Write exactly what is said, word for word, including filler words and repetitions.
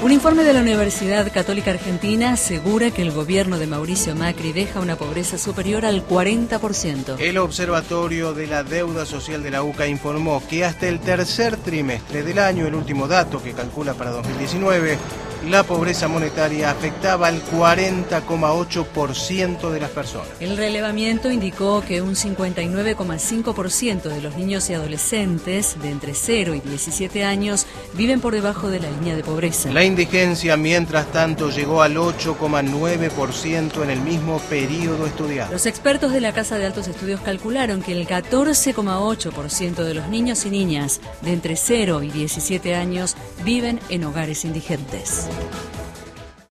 Un informe de la Universidad Católica Argentina asegura que el gobierno de Mauricio Macri deja una pobreza superior al cuarenta por ciento. El Observatorio de la Deuda Social de la U C A informó que hasta el tercer trimestre del año, el último dato que calcula para dos mil diecinueve, la pobreza monetaria afectaba al cuarenta coma ocho por ciento de las personas. El relevamiento indicó que un cincuenta y nueve coma cinco por ciento de los niños y adolescentes de entre cero y diecisiete años viven por debajo de la línea de pobreza. La indigencia, mientras tanto, llegó al ocho coma nueve por ciento en el mismo periodo estudiado. Los expertos de la Casa de Altos Estudios calcularon que el catorce coma ocho por ciento de los niños y niñas de entre cero y diecisiete años viven en hogares indigentes.